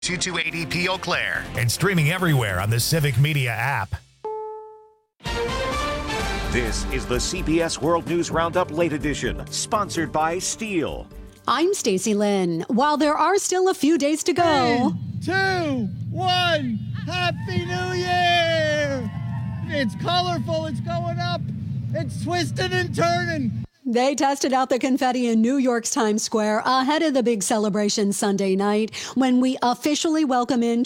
2280p Eau Claire. And streaming everywhere on the Civic Media app. This is the CBS World News Roundup Late Edition, sponsored by Steel. I'm Stacey Lynn. While there are still a few days to go... 3, 2, 1, Happy New Year! It's colorful, it's going up, it's twisting and turning. They tested out the confetti in New York's Times Square ahead of the big celebration Sunday night when we officially welcome in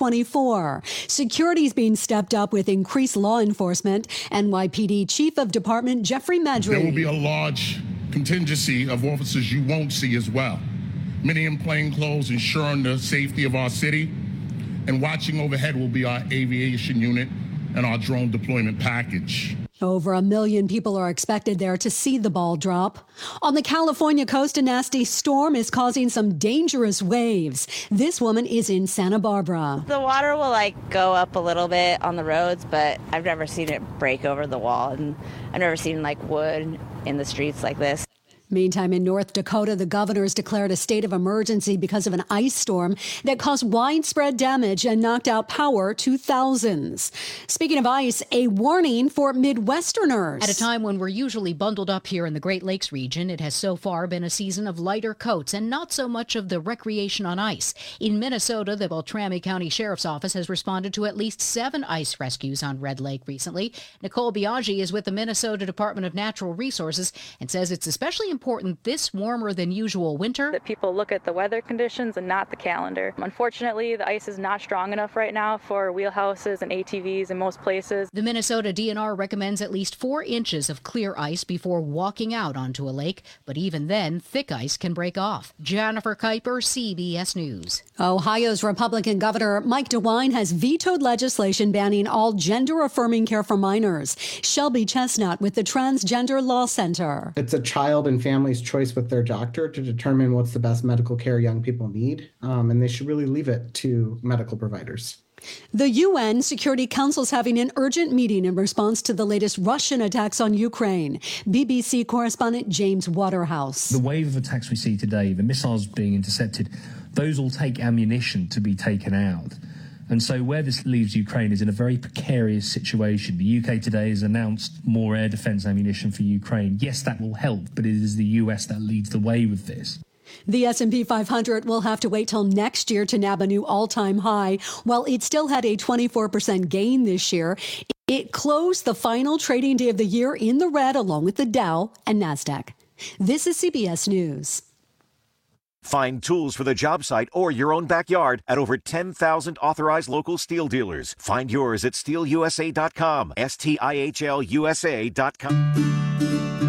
2024. Security's being stepped up with increased law enforcement. NYPD Chief of Department Jeffrey Medry. There will be a large contingency of officers you won't see as well. Many in plain clothes ensuring the safety of our city. And watching overhead will be our aviation unit and our drone deployment package. Over 1 million people are expected there to see the ball drop. On the California coast, a nasty storm is causing some dangerous waves. This woman is in Santa Barbara. The water will go up a little bit on the roads, but I've never seen it break over the wall, and I've never seen wood in the streets like this. Meantime, in North Dakota, the governor has declared a state of emergency because of an ice storm that caused widespread damage and knocked out power to thousands. Speaking of ice, a warning for Midwesterners. At a time when we're usually bundled up here in the Great Lakes region, it has so far been a season of lighter coats and not so much of the recreation on ice. In Minnesota, the Beltrami County Sheriff's Office has responded to at least 7 ice rescues on Red Lake recently. Nicole Biaggi is with the Minnesota Department of Natural Resources and says it's especially important this warmer than usual winter that people look at the weather conditions and not the calendar. Unfortunately, the ice is not strong enough right now for wheelhouses and ATVs in most places. The Minnesota DNR recommends at least 4 inches of clear ice before walking out onto a lake, but even then, thick ice can break off. Jennifer Kuiper, CBS News. Ohio's Republican Governor Mike DeWine has vetoed legislation banning all gender-affirming care for minors. Shelby Chestnut with the Transgender Law Center. It's a child and family's choice with their doctor to determine what's the best medical care young people need, and they should really leave it to medical providers. The UN Security Council is having an urgent meeting in response to the latest Russian attacks on Ukraine. BBC correspondent James Waterhouse. The wave of attacks we see today, the missiles being intercepted, those will take ammunition to be taken out. And so where this leaves Ukraine is in a very precarious situation. The UK today has announced more air defense ammunition for Ukraine. Yes, that will help, but it is the US that leads the way with this. The S&P 500 will have to wait till next year to nab a new all-time high. While it still had a 24% gain this year, it closed the final trading day of the year in the red along with the Dow and NASDAQ. This is CBS News. Find tools for the job site or your own backyard at over 10,000 authorized local steel dealers. Find yours at steelusa.com, STIHLUSA.com.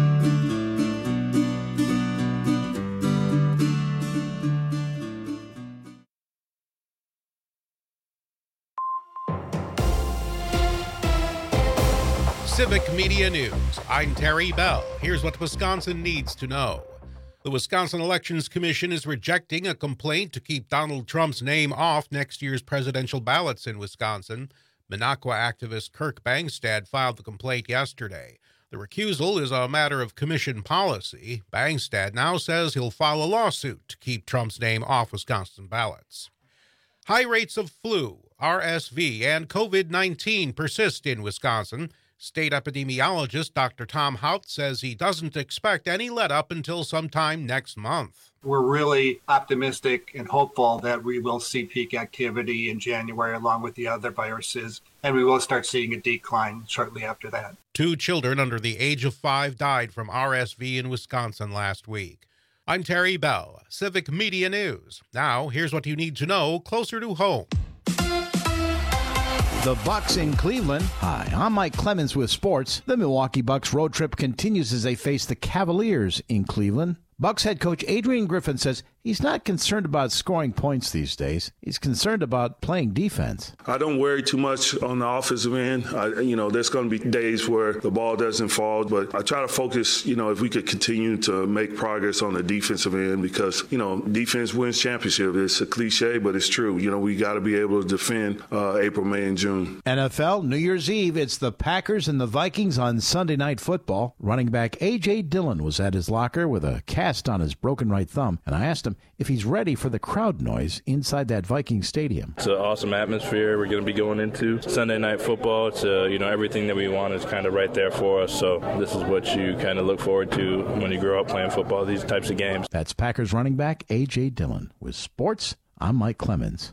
Civic Media News. I'm Terry Bell. Here's what Wisconsin needs to know. The Wisconsin Elections Commission is rejecting a complaint to keep Donald Trump's name off next year's presidential ballots in Wisconsin. Minocqua activist Kirk Bangstad filed the complaint yesterday. The recusal is a matter of commission policy. Bangstad now says he'll file a lawsuit to keep Trump's name off Wisconsin ballots. High rates of flu, RSV, and COVID-19 persist in Wisconsin. State epidemiologist Dr. Tom Hout says he doesn't expect any let-up until sometime next month. We're really optimistic and hopeful that we will see peak activity in January along with the other viruses, and we will start seeing a decline shortly after that. 2 children under the age of 5 died from RSV in Wisconsin last week. I'm Terry Bell, Civic Media News. Now, here's what you need to know closer to home. The Bucks in Cleveland. Hi, I'm Mike Clemens with sports. The Milwaukee Bucks road trip continues as they face the Cavaliers in Cleveland. Bucks head coach Adrian Griffin says he's not concerned about scoring points these days. He's concerned about playing defense. I don't worry too much on the offensive end. There's going to be days where the ball doesn't fall, but I try to focus, if we could continue to make progress on the defensive end because, defense wins championship. It's a cliche, but it's true. We got to be able to defend April, May, and June. NFL, New Year's Eve, it's the Packers and the Vikings on Sunday Night Football. Running back A.J. Dillon was at his locker with a cast on his broken right thumb, and I asked him him if he's ready for the crowd noise inside that Viking stadium. It's an awesome atmosphere. We're going to be going into Sunday Night Football. It's everything that we want is kind of right there for us. So this is what you kind of look forward to when you grow up playing football, these types of games. That's Packers running back A.J. Dillon. With sports, I'm Mike Clemens.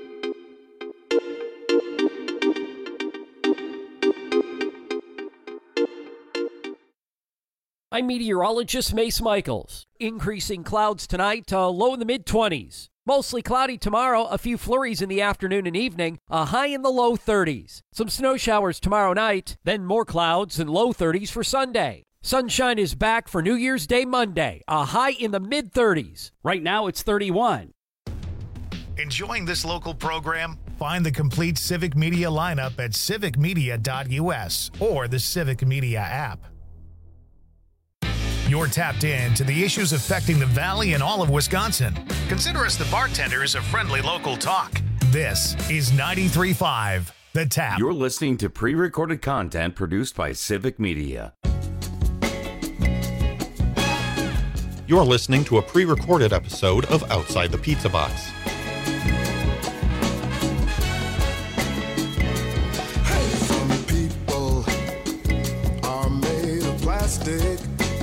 I'm meteorologist Mace Michaels. Increasing clouds tonight, low in the mid-20s. Mostly cloudy tomorrow, a few flurries in the afternoon and evening, a high in the low 30s. Some snow showers tomorrow night, then more clouds and low 30s for Sunday. Sunshine is back for New Year's Day Monday, a high in the mid-30s. Right now it's 31. Enjoying this local program? Find the complete Civic Media lineup at civicmedia.us or the Civic Media app. You're tapped in to the issues affecting the Valley and all of Wisconsin. Consider us the bartenders of friendly local talk. This is 93.5 The Tap. You're listening to pre-recorded content produced by Civic Media. You're listening to a pre-recorded episode of Outside the Pizza Box. Some people are made of plastic.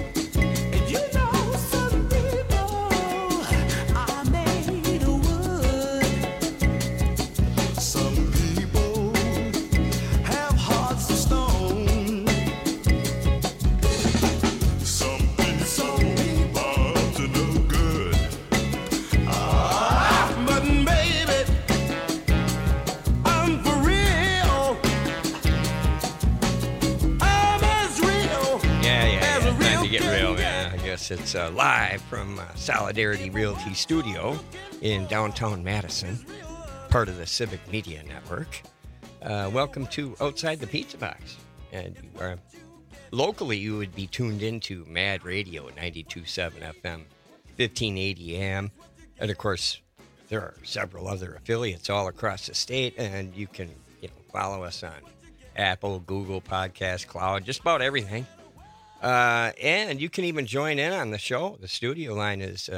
It's live from Solidarity Realty Studio in downtown Madison, part of the Civic Media Network. Welcome to Outside the Pizza Box. And locally, you would be tuned into Mad Radio 92.7 FM, 1580 AM. And of course, there are several other affiliates all across the state, and you can follow us on Apple, Google Podcast, Cloud, just about everything. And you can even join in on the show. The studio line is,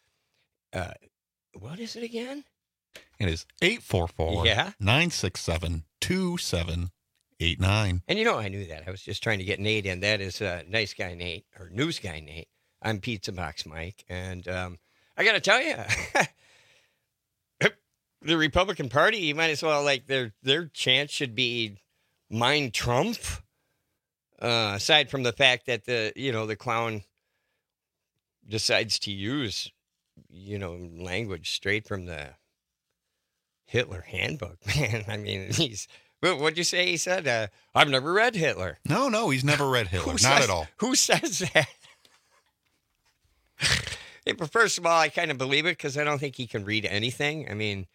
what is it again? It is 844-967-2789. And I knew that. I was just trying to get Nate in. That is Nice Guy Nate, or News Guy Nate. I'm Pizza Box Mike. And I got to tell you, the Republican Party, you might as well, their chance should be mind Trump. Aside from the fact that the clown decides to use, language straight from the Hitler handbook, man. I mean, what'd you say he said? I've never read Hitler. No, he's never read Hitler. Not at all. Who says that? But first of all, I kind of believe it because I don't think he can read anything. I mean,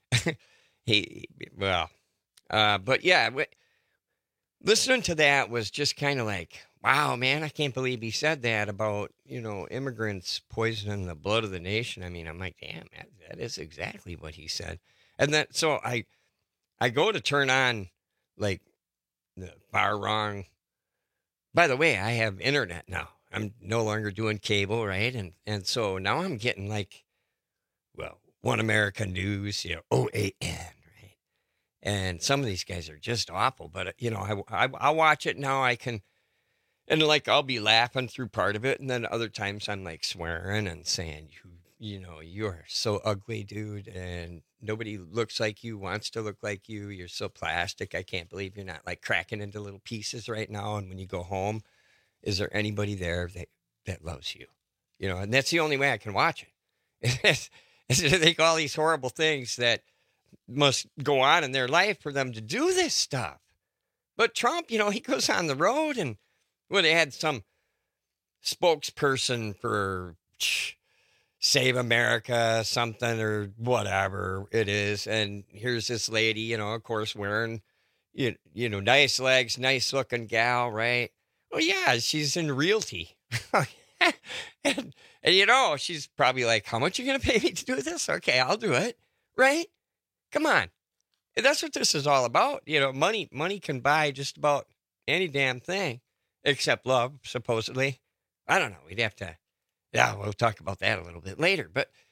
but yeah, listening to that was just kind of like, wow, man, I can't believe he said that about, immigrants poisoning the blood of the nation. I mean, I'm like, damn, that is exactly what he said. And then, so I go to turn on, the far wrong. By the way, I have internet now. I'm no longer doing cable, right? And so now I'm getting One America News, OAN. And some of these guys are just awful, but I watch it now. I can, and I'll be laughing through part of it, and then other times I'm swearing and saying, you are so ugly, dude, and nobody looks like you, wants to look like you. You're so plastic. I can't believe you're not cracking into little pieces right now. And when you go home, is there anybody there that loves you? And that's the only way I can watch it. Is to think all these horrible things that must go on in their life for them to do this stuff. But Trump, he goes on the road and they had some spokesperson for Save America, something or whatever it is. And here's this lady, of course, wearing, nice legs, nice looking gal, right? Well, yeah, she's in realty. and she's probably like, how much are you going to pay me to do this? Okay, I'll do it. Right? Come on. That's what this is all about. Money can buy just about any damn thing except love, supposedly. I don't know. We'd have to, we'll talk about that a little bit later. But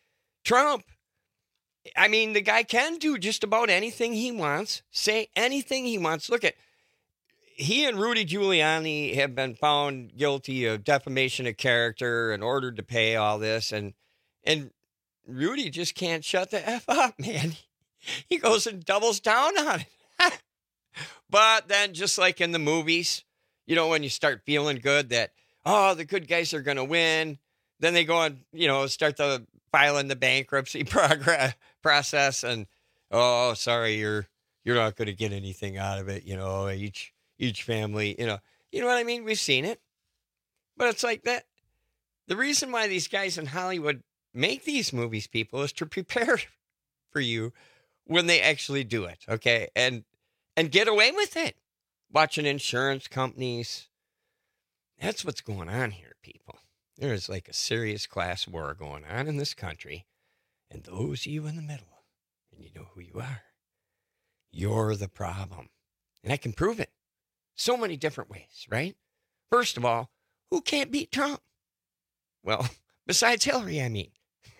Trump, I mean, the guy can do just about anything he wants, say anything he wants. Look at, he and Rudy Giuliani have been found guilty of defamation of character and ordered to pay all this. And Rudy just can't shut the F up, man. He goes and doubles down on it. But then just like in the movies, you know, when you start feeling good that, oh, the good guys are going to win, then they go and, you know, start the filing the bankruptcy process and, oh, sorry, you're not going to get anything out of it. You know, each family, you know what I mean? We've seen it, but it's like that. The reason why these guys in Hollywood make these movies, people, is to prepare for you when they actually do it. Okay. And get away with it. Watching insurance companies. That's what's going on here, people. There is like a serious class war going on in this country. And those of you in the middle, and you know who you are, you're the problem. And I can prove it so many different ways, right? First of all, who can't beat Trump? Well, besides Hillary, I mean.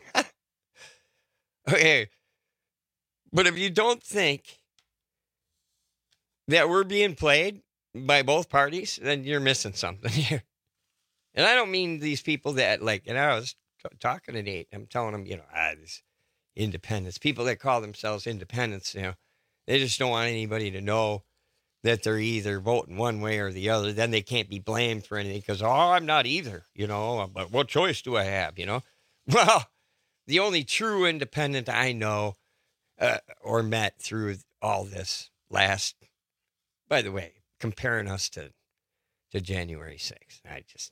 Okay. But if you don't think that we're being played by both parties, then you're missing something here. And I don't mean these people that, like, and I was talking to Nate, I'm telling them, you know, this independents, people that call themselves independents, you know, they just don't want anybody to know that they're either voting one way or the other. Then they can't be blamed for anything because, oh, I'm not either, you know, but what choice do I have, you know? Well, the only true independent I know or met through all this last, by the way, comparing us to January 6th,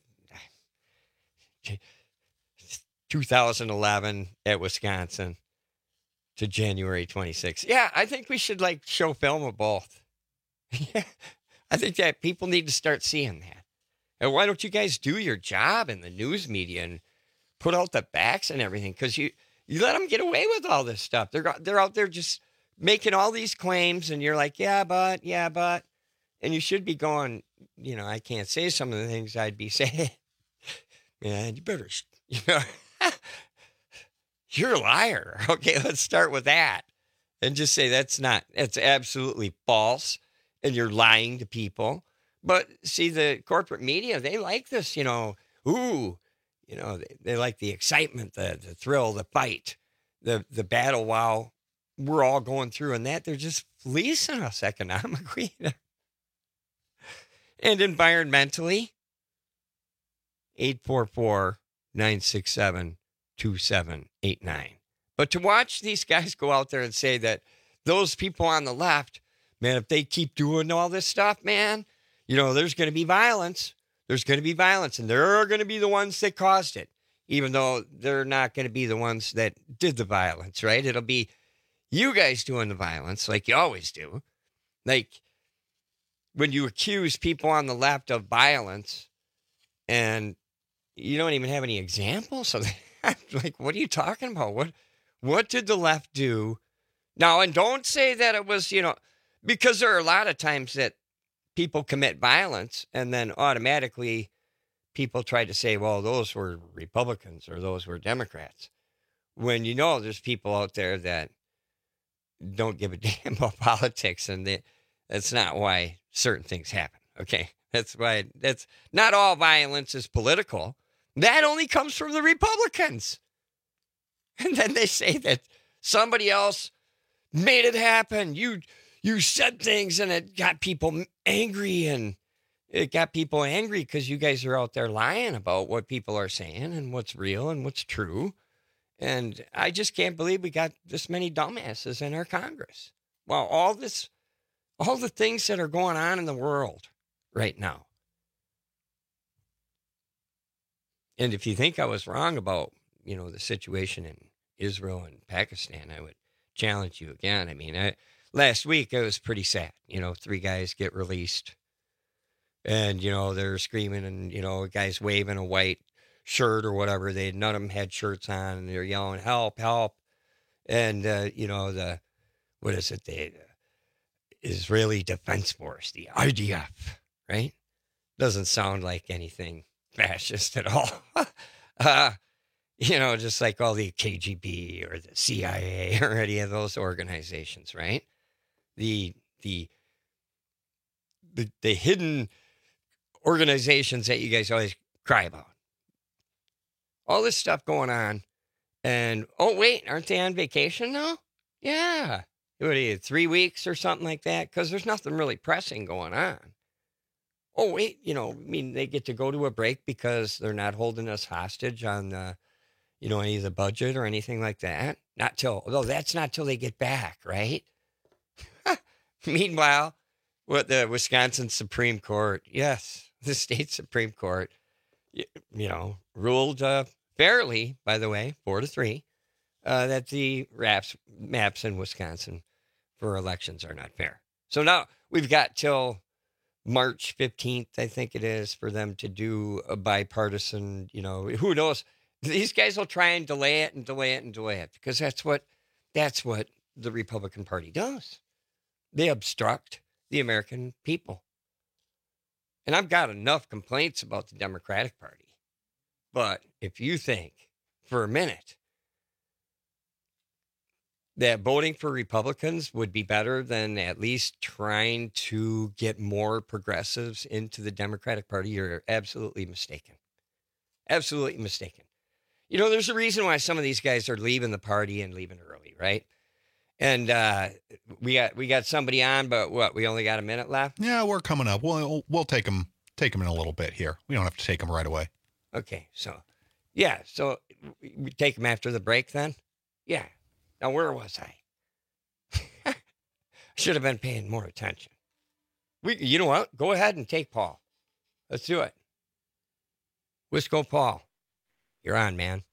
2011 at Wisconsin to January 26th. Yeah, I think we should like show film of both. Yeah, I think that people need to start seeing that. And why don't you guys do your job in the news media and put out the backs and everything? Because you let them get away with all this stuff. They're out there just making all these claims, and you're like, yeah, but. And you should be going, you know, I can't say some of the things I'd be saying. Man, you better, you know, you're a liar. Okay, let's start with that. And just say that's absolutely false. And you're lying to people. But see, the corporate media, they like this, you know, ooh, you know, they like the excitement, the thrill, the fight, the battle while we're all going through. And that they're just fleecing us economically. And environmentally, 844-967-2789. But to watch these guys go out there and say that those people on the left, man, if they keep doing all this stuff, man, you know, there's going to be violence. There's going to be violence, and they're going to be the ones that caused it, even though they're not going to be the ones that did the violence, right? It'll be you guys doing the violence like you always do. Like, when you accuse people on the left of violence and you don't even have any examples of that, like, what are you talking about? What did the left do? Now, and don't say that it was, you know, because there are a lot of times that people commit violence and then automatically people try to say, well, those were Republicans or those were Democrats. When you know there's people out there that don't give a damn about politics, and that's not why certain things happen, okay? That's why that's not all violence is political. That only comes from the Republicans. And then they say that somebody else made it happen. You said things and it got people angry, and it got people angry because you guys are out there lying about what people are saying and what's real and what's true. And I just can't believe we got this many dumbasses in our Congress. Well, all the things that are going on in the world right now. And if you think I was wrong about, you know, the situation in Israel and Pakistan, I would challenge you again. I mean, last week it was pretty sad. You know, 3 guys get released and, you know, they're screaming and, you know, a guy's waving a white shirt or whatever. None of them had shirts on, and they're yelling, help, help. And, you know, the Israeli Defense Force, the IDF, right? Doesn't sound like anything fascist at all. just like all the KGB or the CIA or any of those organizations, right? The hidden organizations that you guys always cry about. All this stuff going on. And, oh, wait, aren't they on vacation now? Yeah. What are you, 3 weeks or something like that? Because there's nothing really pressing going on. Oh, wait, they get to go to a break because they're not holding us hostage on the, any of the budget or anything like that. That's not till they get back, right? Meanwhile, the Wisconsin Supreme Court, yes, the state Supreme Court, ruled fairly, by the way, 4-3, that the maps in Wisconsin for elections are not fair. So now we've got till March 15th, I think it is, for them to do a bipartisan, who knows? These guys will try and delay it because that's what the Republican Party does. They obstruct the American people. And I've got enough complaints about the Democratic Party. But if you think for a minute that voting for Republicans would be better than at least trying to get more progressives into the Democratic Party, you're absolutely mistaken. Absolutely mistaken. There's a reason why some of these guys are leaving the party and leaving early, right? And we got somebody on, but what? We only got a minute left? Yeah, we're coming up. We'll take them in a little bit here. We don't have to take them right away. Okay, so we take them after the break then? Yeah. Now, where was I? Should have been paying more attention. You know what? Go ahead and take Paul. Let's do it. Wisco Paul, you're on, man.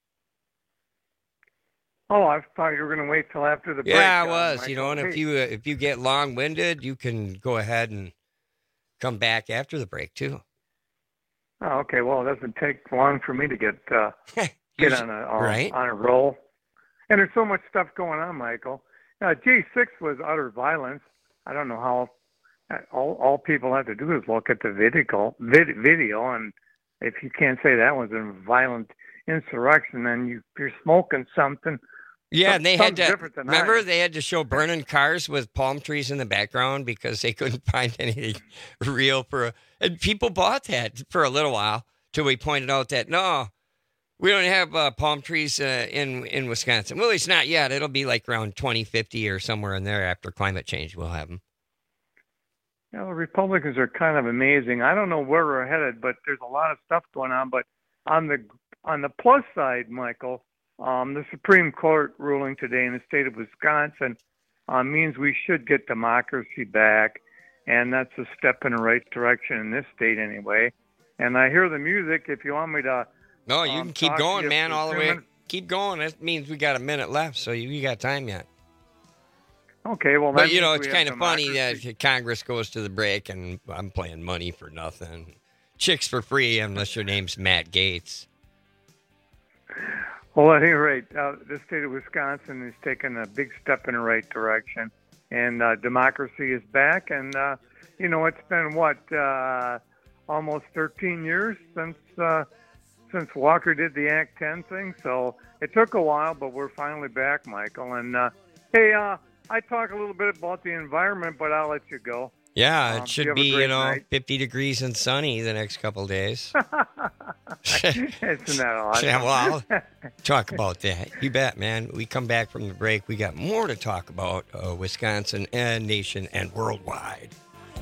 Oh, I thought you were going to wait till after the break. Yeah, I was. And if you get long-winded, you can go ahead and come back after the break too. Oh, okay. Well, it doesn't take long for me to get on a roll. And there's so much stuff going on, Michael. J6 was utter violence. I don't know how. All people have to do is look at the video, and if you can't say that was a violent insurrection, then you're smoking something. Yeah, and they had to remember they had to show burning cars with palm trees in the background because they couldn't find anything real and people bought that for a little while till we pointed out that no, we don't have palm trees in Wisconsin. Well, at least not yet. It'll be like around 2050 or somewhere in there after climate change. We'll have them. The Republicans are kind of amazing. I don't know where we're headed, but there's a lot of stuff going on. But on the plus side, Michael, the Supreme Court ruling today in the state of Wisconsin means we should get democracy back, and that's a step in the right direction in this state anyway. And I hear the music. If you want me to, no, you can keep going, man, all the way. Keep going. That means we got a minute left, so you got time yet. Okay, well, but it's kind of funny that Congress goes to the break and I'm playing money for nothing, chicks for free unless your name's Matt Gaetz. Well, at any rate, the state of Wisconsin is taking a big step in the right direction, and democracy is back. And it's been almost 13 years since Walker did the Act 10 thing. So it took a while, but we're finally back, Michael. And hey, I talk a little bit about the environment, but I'll let you go. Yeah, it should be, 50 degrees and sunny the next couple of days. Isn't that awesome? Yeah, well, I'll talk about that. You bet, man. We come back from the break. We got more to talk about Wisconsin and nation and worldwide.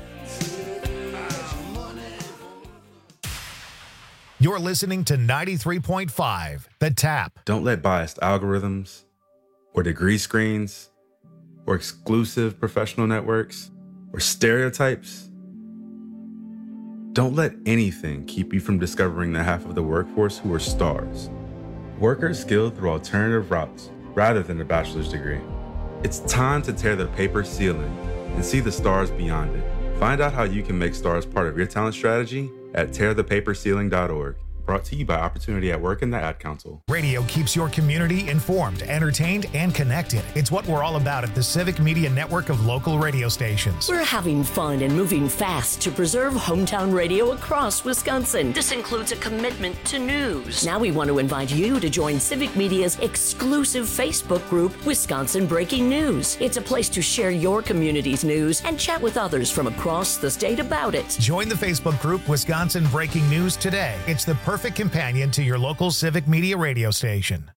You're listening to 93.5, The Tap. Don't let biased algorithms or degree screens or exclusive professional networks or stereotypes. Don't let anything keep you from discovering the half of the workforce who are stars. Workers skilled through alternative routes rather than a bachelor's degree. It's time to tear the paper ceiling and see the stars beyond it. Find out how you can make stars part of your talent strategy at tearthepaperceiling.org. Brought to you by Opportunity at Work and the Ad Council. Radio keeps your community informed, entertained, and connected. It's what we're all about at the Civic Media Network of local radio stations. We're having fun and moving fast to preserve hometown radio across Wisconsin. This includes a commitment to news. Now we want to invite you to join Civic Media's exclusive Facebook group, Wisconsin Breaking News. It's a place to share your community's news and chat with others from across the state about it. Join the Facebook group Wisconsin Breaking News today. It's the perfect companion to your local Civic Media radio station.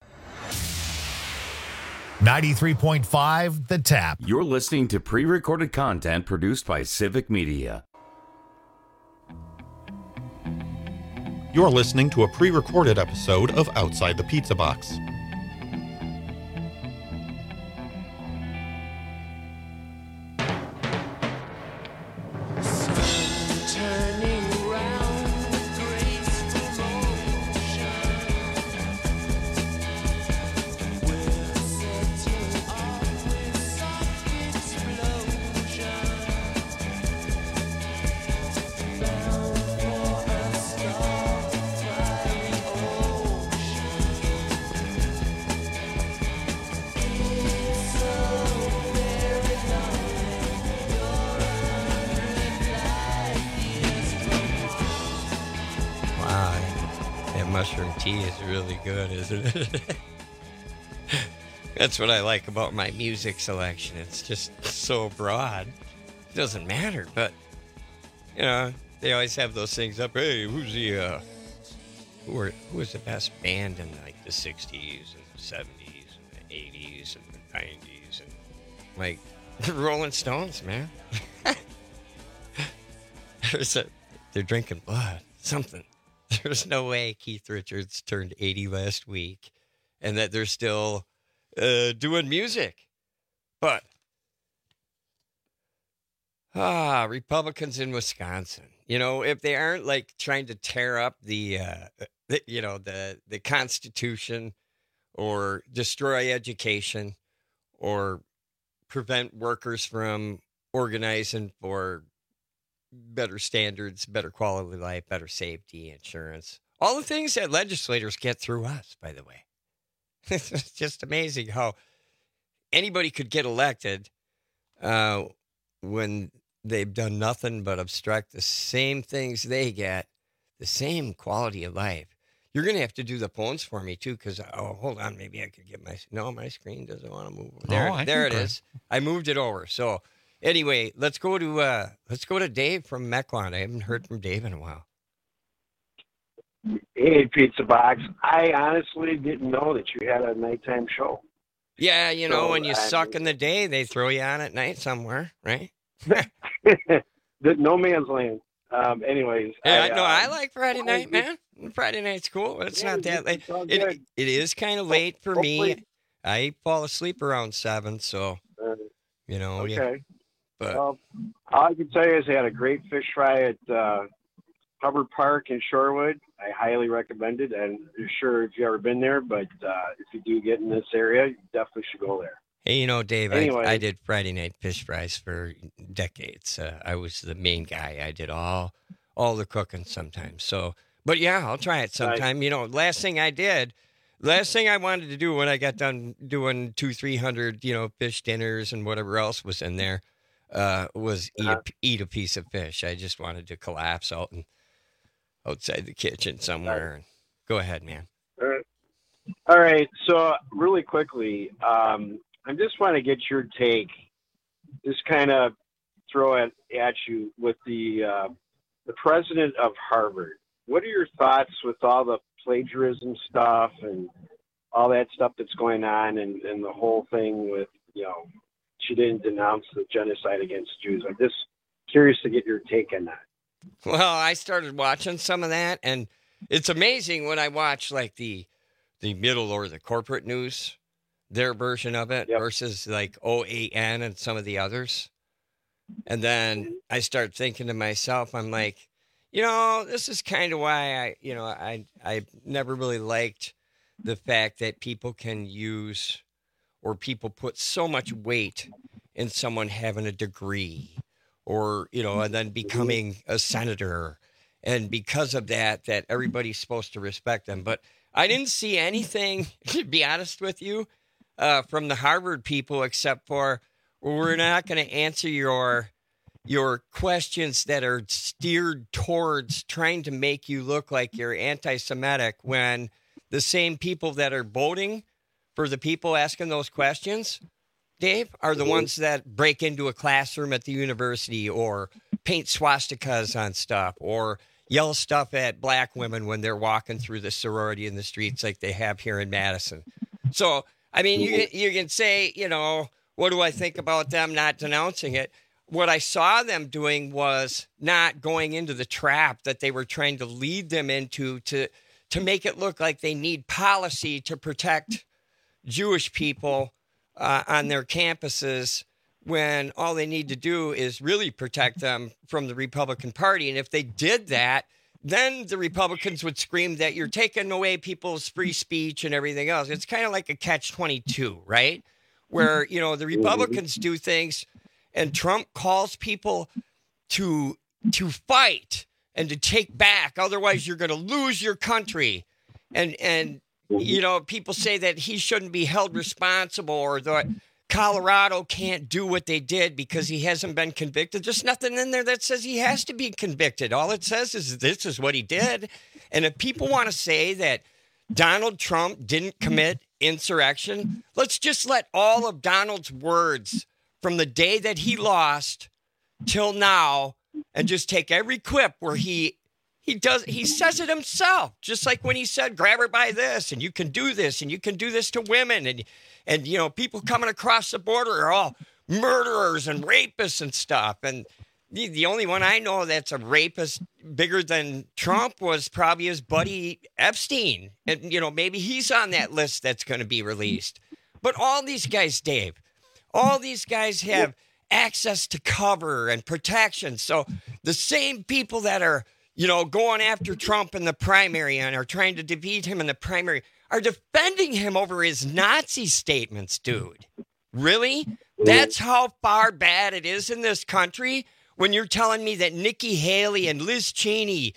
93.5 The Tap. You're listening to pre-recorded content produced by Civic Media. You're listening to a pre-recorded episode of Outside the Pizza Box. Mushroom tea is really good, isn't it? That's what I like about my music selection. It's just so broad. It doesn't matter, but you know, they always have those things up. Hey, who's the who was the best band in like the 60s and the 70s and the 80s and the 90s, and like the Rolling Stones, man. They're drinking blood, something. There's no way Keith Richards turned 80 last week and that they're still doing music. But, Republicans in Wisconsin, you know, if they aren't like trying to tear up the Constitution or destroy education or prevent workers from organizing for better standards, better quality of life, better safety, insurance, all the things that legislators get through us, by the way. It's just amazing how anybody could get elected when they've done nothing but obstruct the same things they get, the same quality of life. You're going to have to do the phones for me, too, because, hold on, maybe I could get my screen doesn't want to move. There it is. I moved it over, so... Anyway, let's go to Dave from Mequon. I haven't heard from Dave in a while. Hey, Pizza Box. I honestly didn't know that you had a nighttime show. Yeah, you know, when you suck in the day, they throw you on at night somewhere, right? No man's land. Anyways. Yeah, I like Friday night, man. Friday night's cool, but it's not that late. It is kind of late for me. I fall asleep around 7, so, you know. Okay. Yeah. But all I can tell you is they had a great fish fry at Hubbard Park in Shorewood. I highly recommend it, and I'm sure if you've ever been there, but if you do get in this area, you definitely should go there. Hey, you know, Dave, anyway, I did Friday night fish fries for decades. I was the main guy. I did all the cooking sometimes. So, but yeah, I'll try it sometime. Nice. You know, last thing I wanted to do when I got done doing 200-300, you know, fish dinners and whatever else was in there, was eat a piece of fish. I just wanted to collapse outside the kitchen somewhere. And go ahead, man. All right. So really quickly, I just want to get your take. Just kind of throw it at you with the president of Harvard. What are your thoughts with all the plagiarism stuff and all that stuff that's going on, and the whole thing with, you know, she didn't denounce the genocide against Jews? I'm just curious to get your take on that. Well, I started watching some of that, and it's amazing when I watch like the middle or the corporate news, their version of it versus like OAN and some of the others. And then I start thinking to myself, I'm like, you know, this is kind of why I never really liked the fact that people can use, or people put so much weight in someone having a degree, or, you know, and then becoming a senator And because of that everybody's supposed to respect them. But I didn't see anything, to be honest with you, from the Harvard people, except for, we're not going to answer your questions that are steered towards trying to make you look like you're anti-Semitic, when the same people that are voting for the people asking those questions, Dave, are the ones that break into a classroom at the university or paint swastikas on stuff or yell stuff at black women when they're walking through the sorority in the streets like they have here in Madison. So, I mean, you can say, you know, what do I think about them not denouncing it? What I saw them doing was not going into the trap that they were trying to lead them into to make it look like they need policy to protect Jewish people on their campuses, when all they need to do is really protect them from the Republican Party. And if they did that, then the Republicans would scream that you're taking away people's free speech and everything else. It's kind of like a catch-22, right? Where, you know, the Republicans do things and Trump calls people to fight and to take back. Otherwise, you're going to lose your country. And you know, people say that he shouldn't be held responsible, or that Colorado can't do what they did because he hasn't been convicted. There's nothing in there that says he has to be convicted. All it says is this is what he did. And if people want to say that Donald Trump didn't commit insurrection, let's just let all of Donald's words from the day that he lost till now and just take every clip where he says it himself, just like when he said, grab her by this, and you can do this, and you can do this to women. And you know, people coming across the border are all murderers and rapists and stuff. And the only one I know that's a rapist bigger than Trump was probably his buddy Epstein. And, you know, maybe he's on that list that's going to be released. But all these guys, Dave, all these guys have access to cover and protection. So the same people that are, you know, going after Trump in the primary and are trying to defeat him in the primary are defending him over his Nazi statements, dude. Really? That's how far bad it is in this country? When you're telling me that Nikki Haley and Liz Cheney,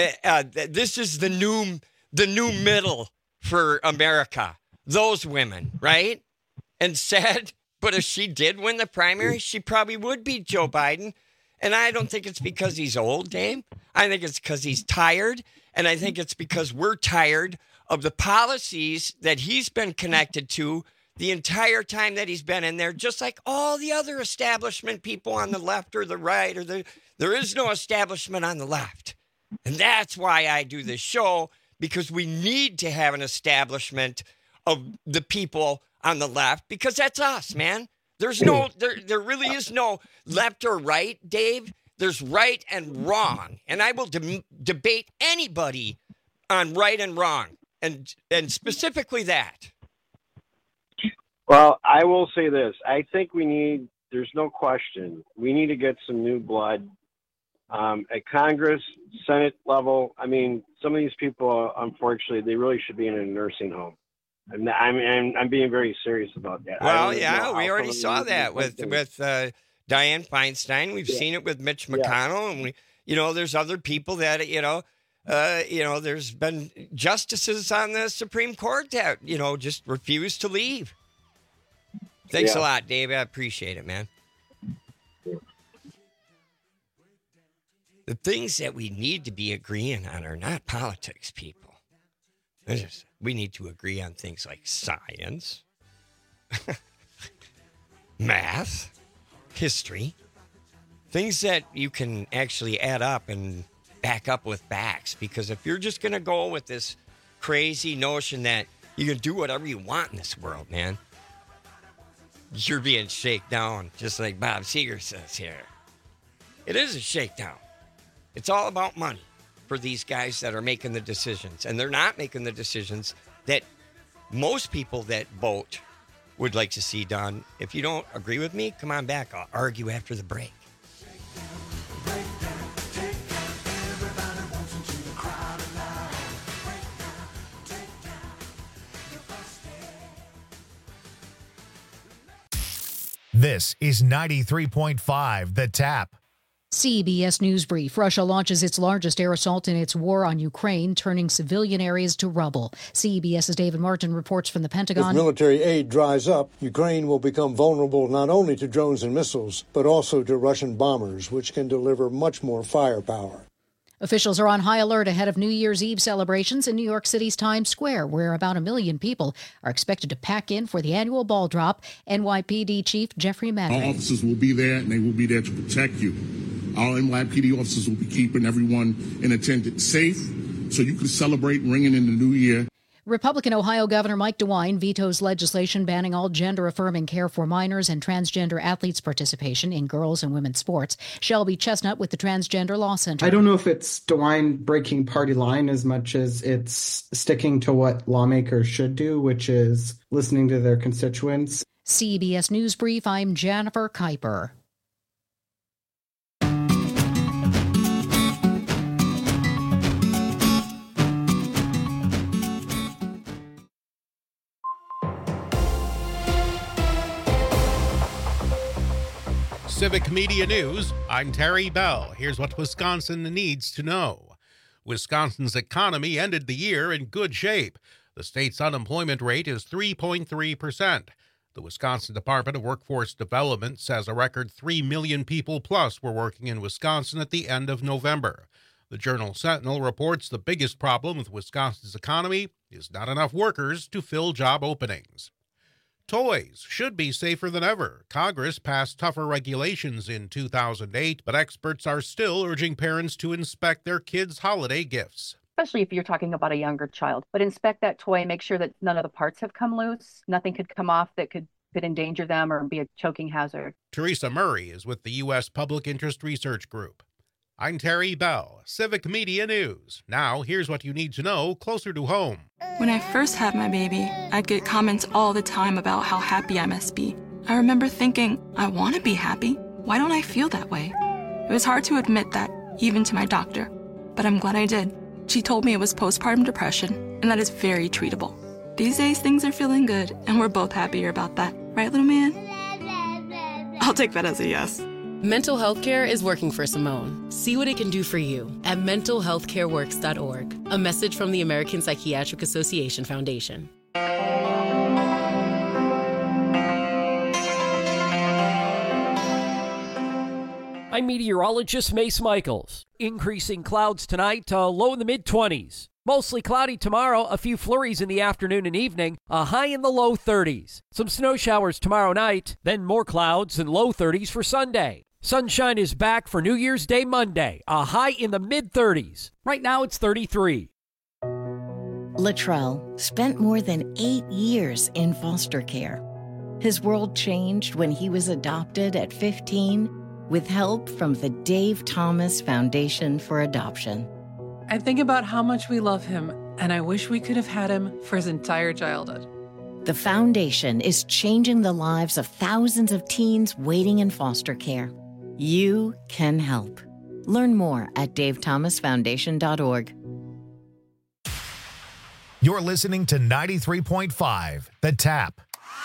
this is the new middle for America. Those women, right? And said, but if she did win the primary, she probably would beat Joe Biden. And I don't think it's because he's old, Dave. I think it's because he's tired. And I think it's because we're tired of the policies that he's been connected to the entire time that he's been in there, just like all the other establishment people on the left or the right, or there is no establishment on the left. And that's why I do this show, because we need to have an establishment of the people on the left, because that's us, man. There's no, there really is no left or right, Dave. There's right and wrong. And I will debate anybody on right and wrong, and specifically that. Well, I will say this. I think there's no question, we need to get some new blood at Congress, Senate level. I mean, some of these people, unfortunately, they really should be in a nursing home. And I'm being very serious about that. Well, yeah, we already saw that with Dianne Feinstein. We've seen it with Mitch McConnell, and there's other people that there's been justices on the Supreme Court that just refuse to leave. Thanks a lot, Dave. I appreciate it, man. The things that we need to be agreeing on are not politics, people. We need to agree on things like science, math, history, things that you can actually add up and back up with facts. Because if you're just going to go with this crazy notion that you can do whatever you want in this world, man, you're being shaken down, just like Bob Seger says here. It is a shakedown. It's all about money for these guys that are making the decisions. And they're not making the decisions that most people that vote would like to see done. If you don't agree with me, come on back. I'll argue after the break. This is 93.5 The Tap. CBS News Brief. Russia launches its largest air assault in its war on Ukraine, turning civilian areas to rubble. CBS's David Martin reports from the Pentagon. If military aid dries up, Ukraine will become vulnerable not only to drones and missiles, but also to Russian bombers, which can deliver much more firepower. Officials are on high alert ahead of New Year's Eve celebrations in New York City's Times Square, where about 1 million people are expected to pack in for the annual ball drop. NYPD Chief Jeffrey Madden. Our officers will be there, and they will be there to protect you. Our NYPD officers will be keeping everyone in attendance safe so you can celebrate ringing in the new year. Republican Ohio Governor Mike DeWine vetoes legislation banning all gender-affirming care for minors and transgender athletes' participation in girls' and women's sports. Shelby Chestnut with the Transgender Law Center. I don't know if it's DeWine breaking party line as much as it's sticking to what lawmakers should do, which is listening to their constituents. CBS News Brief, I'm Jennifer Kuiper. Civic Media News, I'm Terry Bell. Here's what Wisconsin needs to know. Wisconsin's economy ended the year in good shape. The state's unemployment rate is 3.3%. The Wisconsin Department of Workforce Development says a record 3 million people plus were working in Wisconsin at the end of November. The Journal Sentinel reports the biggest problem with Wisconsin's economy is not enough workers to fill job openings. Toys should be safer than ever. Congress passed tougher regulations in 2008, but experts are still urging parents to inspect their kids' holiday gifts. Especially if you're talking about a younger child. But inspect that toy, make sure that none of the parts have come loose. Nothing could come off that could endanger them or be a choking hazard. Teresa Murray is with the U.S. Public Interest Research Group. I'm Terry Bell, Civic Media News. Now, here's what you need to know closer to home. When I first had my baby, I'd get comments all the time about how happy I must be. I remember thinking, I want to be happy. Why don't I feel that way? It was hard to admit that, even to my doctor. But I'm glad I did. She told me it was postpartum depression, and that is very treatable. These days, things are feeling good, and we're both happier about that. Right, little man? I'll take that as a yes. Mental health care is working for Simone. See what it can do for you at mentalhealthcareworks.org. A message from the American Psychiatric Association Foundation. I'm meteorologist Mace Michaels. Increasing clouds tonight, low in the mid-20s. Mostly cloudy tomorrow, a few flurries in the afternoon and evening, a high in the low 30s. Some snow showers tomorrow night, then more clouds and low 30s for Sunday. Sunshine is back for New Year's Day Monday, a high in the mid-30s. Right now it's 33. Latrell spent more than 8 years in foster care. His world changed when he was adopted at 15 with help from the Dave Thomas Foundation for Adoption. I think about how much we love him, and I wish we could have had him for his entire childhood. The foundation is changing the lives of thousands of teens waiting in foster care. You can help. Learn more at davethomasfoundation.org. You're listening to 93.5, The Tap.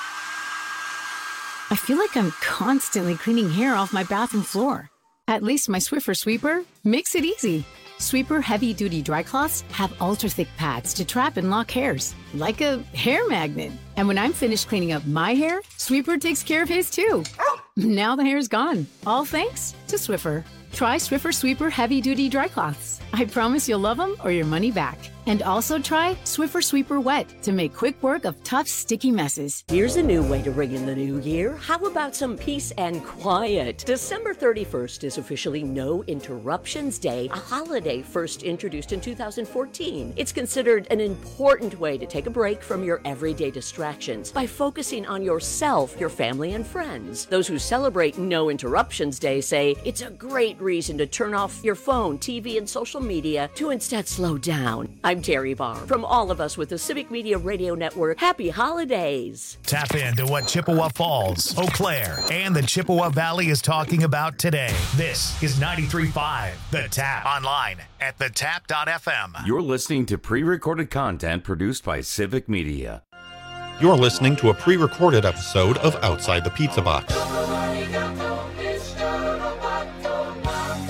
I feel like I'm constantly cleaning hair off my bathroom floor. At least my Swiffer Sweeper makes it easy. Sweeper heavy-duty dry cloths have ultra-thick pads to trap and lock hairs, like a hair magnet. And when I'm finished cleaning up my hair, Sweeper takes care of his too. Now the hair's gone, all thanks to Swiffer. Try Swiffer Sweeper heavy-duty dry cloths. I promise you'll love them or your money back. And also try Swiffer Sweeper Wet to make quick work of tough, sticky messes. Here's a new way to ring in the new year. How about some peace and quiet? December 31st is officially No Interruptions Day, a holiday first introduced in 2014. It's considered an important way to take a break from your everyday distractions by focusing on yourself, your family, and friends. Those who celebrate No Interruptions Day say it's a great reason to turn off your phone, TV, and social media to instead slow down. I'm Terry Barr. From all of us with the Civic Media Radio Network, happy holidays. Tap into what Chippewa Falls, Eau Claire, and the Chippewa Valley is talking about today. This is 93.5 The Tap. Online at thetap.fm. You're listening to pre-recorded content produced by Civic Media. You're listening to a pre-recorded episode of Outside the Pizza Box.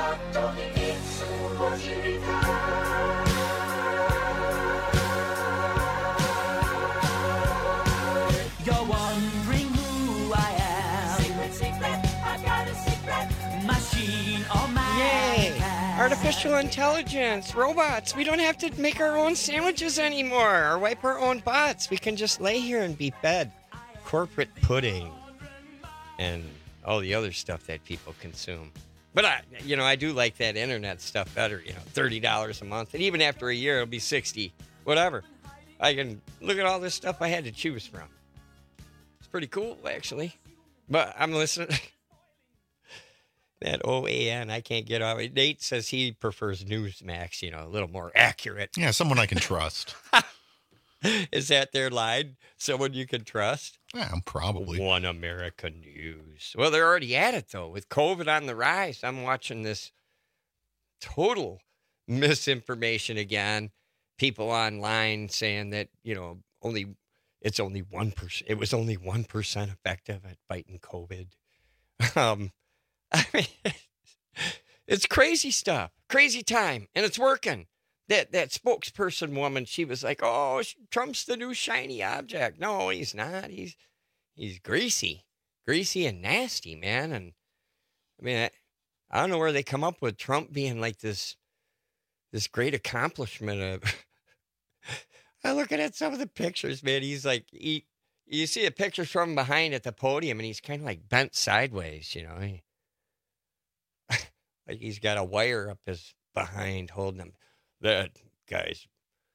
wondering who I am. Secret, I've got a secret. Machine or man. Yay! Artificial intelligence, robots. We don't have to make our own sandwiches anymore or wipe our own butts. We can just lay here and be fed corporate pudding and all the other stuff that people consume. But I do like that internet stuff better. $30 a month, and even after a year, it'll be $60, whatever. I can look at all this stuff I had to choose from. It's pretty cool, actually. But I'm listening. That OAN, I can't get off it. Nate says he prefers Newsmax, a little more accurate. Yeah, someone I can trust. Is that their line? Someone you can trust? Yeah, probably. One America News. Well, they're already at it, though. With COVID on the rise, I'm watching this total misinformation again. People online saying that, it was only 1% effective at fighting COVID. I mean, it's crazy stuff, crazy time, and it's working. That spokesperson woman, she was like, "Oh, Trump's the new shiny object." No, he's not. He's greasy and nasty, man. And I mean, I don't know where they come up with Trump being like this great accomplishment of. I'm looking at some of the pictures, man. He's like, you see a picture from behind at the podium, and he's kind of like bent sideways, like he's got a wire up his behind holding him. That guy's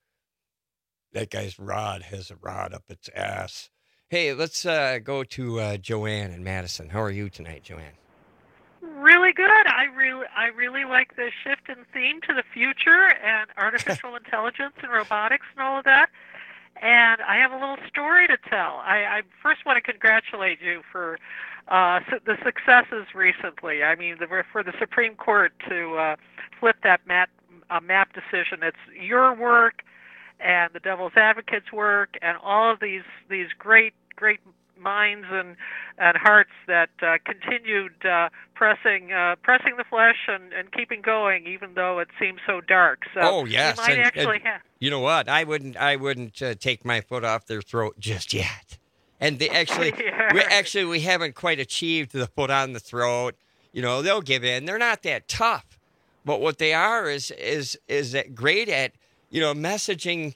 rod has a rod up its ass. Hey, let's go to Joanne in Madison. How are you tonight, Joanne? Really good. I really like the shift in theme to the future and artificial intelligence and robotics and all of that. And I have a little story to tell. I first want to congratulate you for the successes recently. I mean, for the Supreme Court to flip that MAP decision. It's your work and the Devil's Advocate's work and all of these great minds and hearts that continued pressing the flesh and keeping going, even though it seems so dark. So oh yes, you might actually have. You know what? I wouldn't take my foot off their throat just yet. And they we haven't quite achieved the foot on the throat. They'll give in. They're not that tough, but what they are is that great at messaging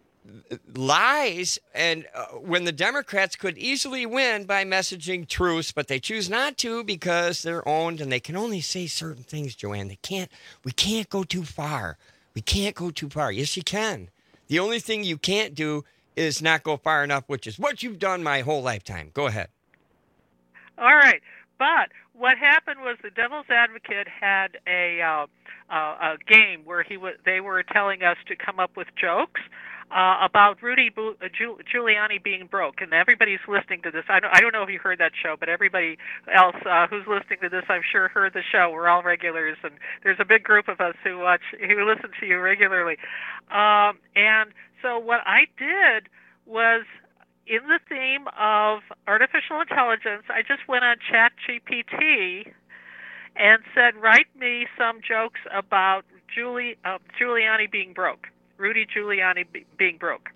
lies, and when the Democrats could easily win by messaging truths, but they choose not to because they're owned and they can only say certain things, Joanne. We can't go too far. We can't go too far. Yes, you can. The only thing you can't do is not go far enough, which is what you've done my whole lifetime. Go ahead. All right. But what happened was the Devil's Advocate had a game where they were telling us to come up with jokes about Rudy Giuliani being broke, and everybody's listening to this. I don't know if you heard that show, but everybody else who's listening to this, I'm sure, heard the show. We're all regulars, and there's a big group of us who listen to you regularly. And so what I did was, in the theme of artificial intelligence, I just went on ChatGPT and said, write me some jokes about Giuliani being broke. Rudy Giuliani being broke.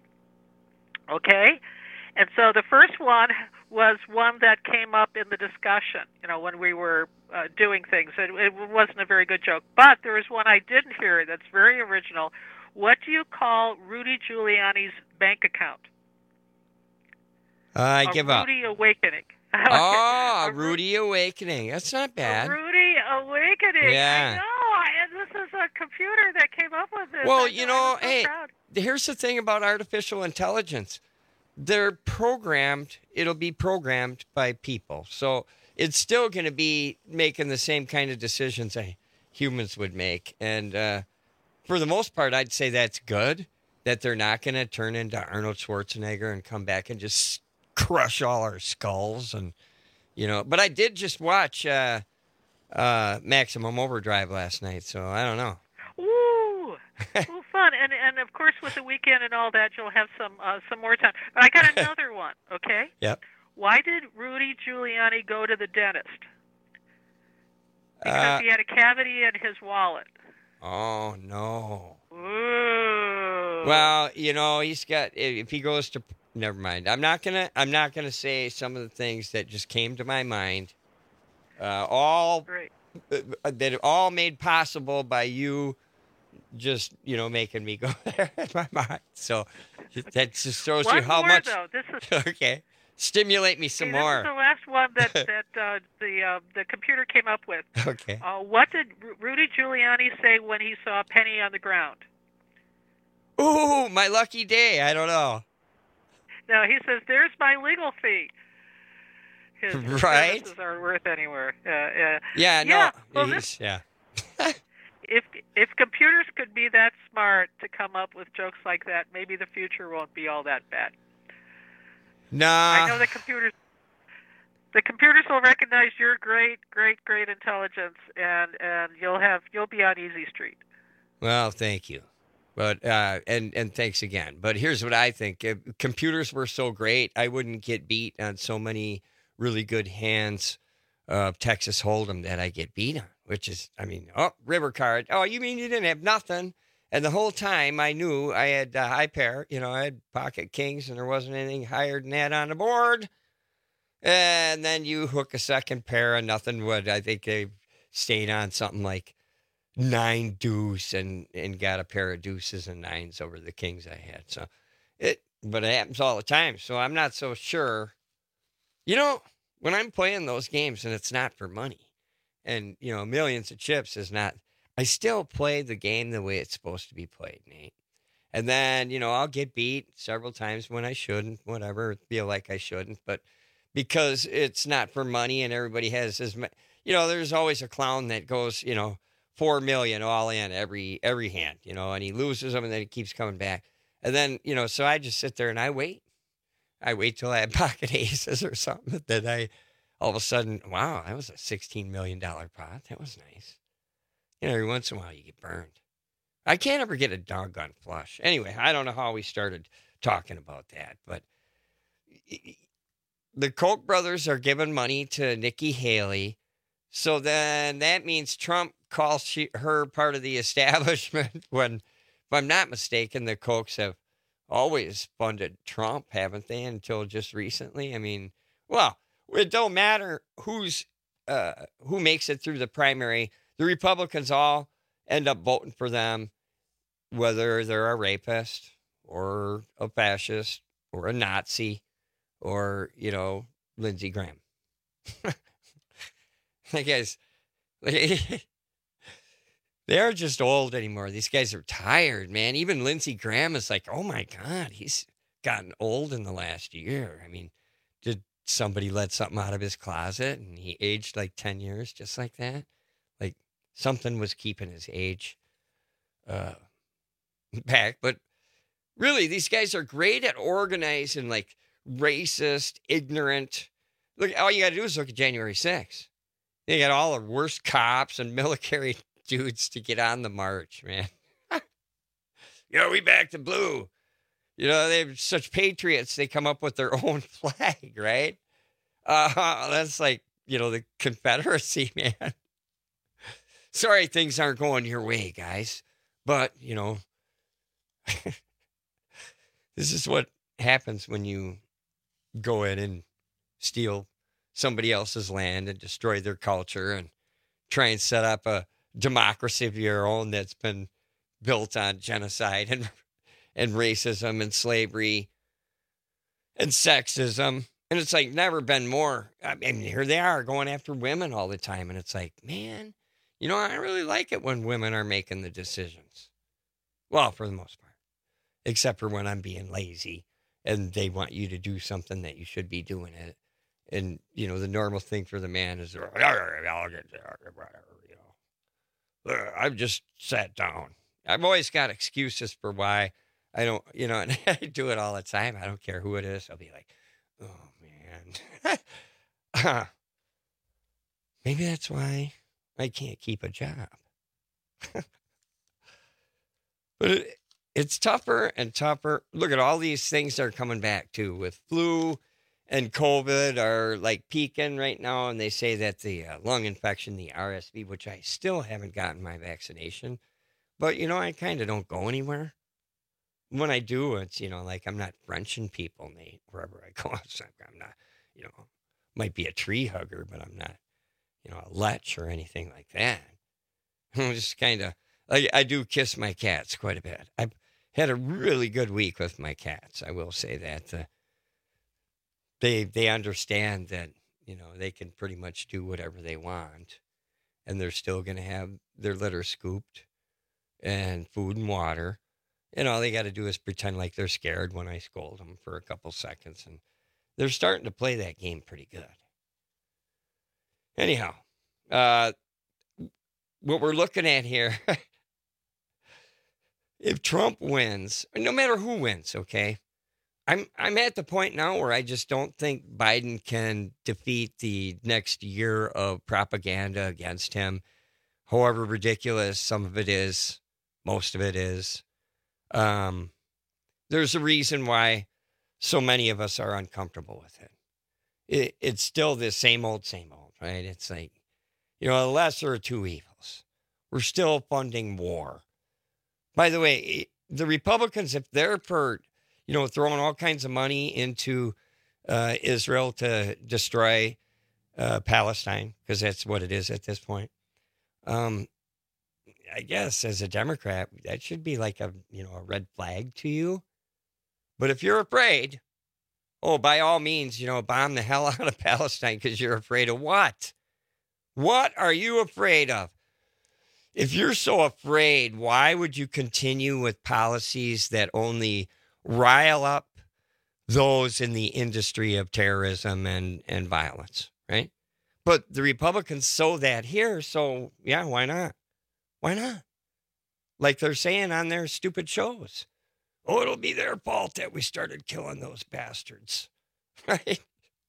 Okay? And so the first one was one that came up in the discussion, when we were doing things. It wasn't a very good joke. But there was one I didn't hear that's very original. What do you call Rudy Giuliani's bank account? I give up. Rudy Awakening. Oh, Rudy Awakening. That's not bad. Rudy Awakening. Yeah. I know. And this is a computer that came up with this. Well, hey, here's the thing about artificial intelligence. They're programmed. It'll be programmed by people. So it's still going to be making the same kind of decisions that humans would make. And for the most part, I'd say that's good, that they're not going to turn into Arnold Schwarzenegger and come back and just crush all our skulls. And, but I did just watch Maximum Overdrive last night, so I don't know. Ooh, fun. And of course, with the weekend and all that, you'll have some more time. But I got another one, okay? Yep. Why did Rudy Giuliani go to the dentist? Because he had a cavity in his wallet. Oh, no. Ooh. Well, he's got, if he goes to, never mind. I'm not gonna say some of the things that just came to my mind. That all made possible by you just, making me go there in my mind. So that just shows you how much. Though. This is okay. Stimulate me some more. This is the last one that the computer came up with. Okay. What did Rudy Giuliani say when he saw a penny on the ground? Ooh, my lucky day. I don't know. No, he says, "There's my legal fee." His right? services aren't worth anywhere. Yeah, no. Well, if computers could be that smart to come up with jokes like that, maybe the future won't be all that bad. Nah. I know the computers will recognize your great intelligence, and you'll be on easy street. Well, thank you. But and thanks again. But here's what I think: if computers were so great, I wouldn't get beat on so many really good hands of Texas Hold'em that I get beat on. Which is, river card. Oh, you mean you didn't have nothing? And the whole time I knew I had high pair. I had pocket kings, and there wasn't anything higher than that on the board. And then you hook a second pair, and nothing would. I think they stayed on something like 9 deuce and got a pair of deuces and nines over the kings I had. So but it happens all the time. So I'm not so sure. When I'm playing those games and it's not for money, and millions of chips is not, I still play the game the way it's supposed to be played, Nate. And then I'll get beat several times when I shouldn't, whatever, feel like I shouldn't, but because it's not for money and everybody has there's always a clown that goes 4 million all in every hand, and he loses them and then he keeps coming back. And then, so I just sit there and I wait till I have pocket aces or something. Then all of a sudden, wow, that was a $16 million pot. That was nice. Every once in a while you get burned. I can't ever get a doggone flush. Anyway, I don't know how we started talking about that, but the Koch brothers are giving money to Nikki Haley. So then that means Trump calls her part of the establishment when, if I'm not mistaken, the Kochs have always funded Trump, haven't they, until just recently? It don't matter who makes it through the primary. The Republicans all end up voting for them, whether they're a rapist or a fascist or a Nazi or, Lindsey Graham. Guys, they're just old anymore. These guys are tired, man. Even Lindsey Graham is like, oh my God, he's gotten old in the last year. Did somebody let something out of his closet and he aged like 10 years just like that? Like something was keeping his age back. But really, these guys are great at organizing like racist, ignorant. Look, all you got to do is look at January 6th. They got all the worst cops and military dudes to get on the march, man. We back to blue. They're such patriots, they come up with their own flag, right? That's like, the Confederacy, man. Sorry things aren't going your way, guys. But, this is what happens when you go in and steal somebody else's land and destroy their culture and try and set up a democracy of your own that's been built on genocide and racism and slavery and sexism. And it's like never been more. Here they are going after women all the time. And it's like, man, I really like it when women are making the decisions. Well, for the most part, except for when I'm being lazy and they want you to do something that you should be doing it. And, the normal thing for the man is, I've just sat down. I've always got excuses for why I don't, and I do it all the time. I don't care who it is. I'll be like, oh, man. Maybe that's why I can't keep a job. But it's tougher and tougher. Look at all these things that are coming back, too, with flu and COVID are like peaking right now, and they say that the lung infection, the RSV, which I still haven't gotten my vaccination, but I kind of don't go anywhere. When I do, it's like I'm not Frenching people, Nate, wherever I go. It's like I'm not, might be a tree hugger, but I'm not, a lech or anything like that. I'm just kind of, I do kiss my cats quite a bit. I've had a really good week with my cats. I will say that. They understand that, they can pretty much do whatever they want, and they're still going to have their litter scooped and food and water. All they got to do is pretend like they're scared when I scold them for a couple seconds, and they're starting to play that game pretty good. Anyhow, what we're looking at here, if Trump wins, no matter who wins, okay, I'm at the point now where I just don't think Biden can defeat the next year of propaganda against him, however ridiculous some of it is, most of it is. There's a reason why so many of us are uncomfortable with it. It's still the same old, right? It's like, the lesser of two evils. We're still funding war. By the way, the Republicans, if they're for, throwing all kinds of money into Israel to destroy Palestine, because that's what it is at this point, I guess as a Democrat, that should be like a red flag to you. But if you're afraid, by all means, bomb the hell out of Palestine because you're afraid of what? What are you afraid of? If you're so afraid, why would you continue with policies that only rile up those in the industry of terrorism and violence, right? But the Republicans sow that here, so yeah, why not? Why not? Like they're saying on their stupid shows. Oh, it'll be their fault that we started killing those bastards, right?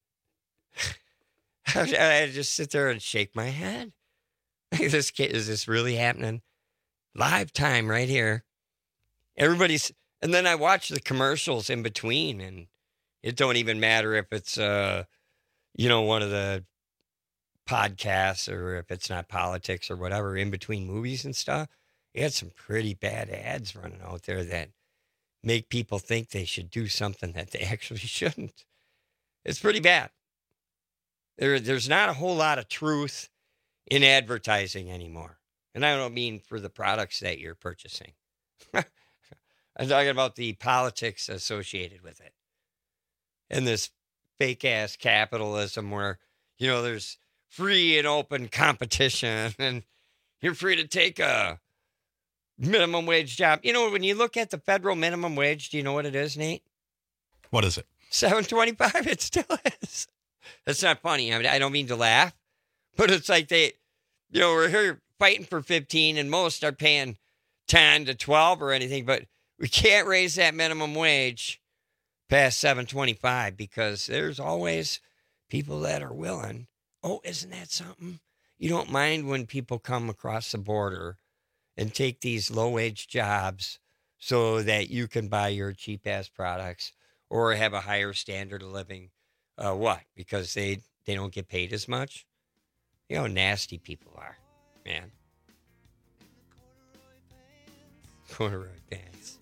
I just sit there and shake my head. Is this really happening? Live time right here. And then I watch the commercials in between, and it don't even matter if it's, one of the podcasts or if it's not politics or whatever, in between movies and stuff. You had some pretty bad ads running out there that make people think they should do something that they actually shouldn't. It's pretty bad. There's not a whole lot of truth in advertising anymore. And I don't mean for the products that you're purchasing. I'm talking about the politics associated with it. And this fake-ass capitalism where, there's free and open competition and you're free to take a minimum wage job. When you look at the federal minimum wage, do you know what it is, Nate? What is it? $7.25. It still is. That's not funny. I mean, I don't mean to laugh, but it's like we're here fighting for 15 and most are paying 10 to 12 or anything, but we can't raise that minimum wage past $7.25 because there's always people that are willing. Oh, isn't that something? You don't mind when people come across the border and take these low-wage jobs so that you can buy your cheap-ass products or have a higher standard of living. What? Because they don't get paid as much? You know how nasty people are, man. Corduroy pants.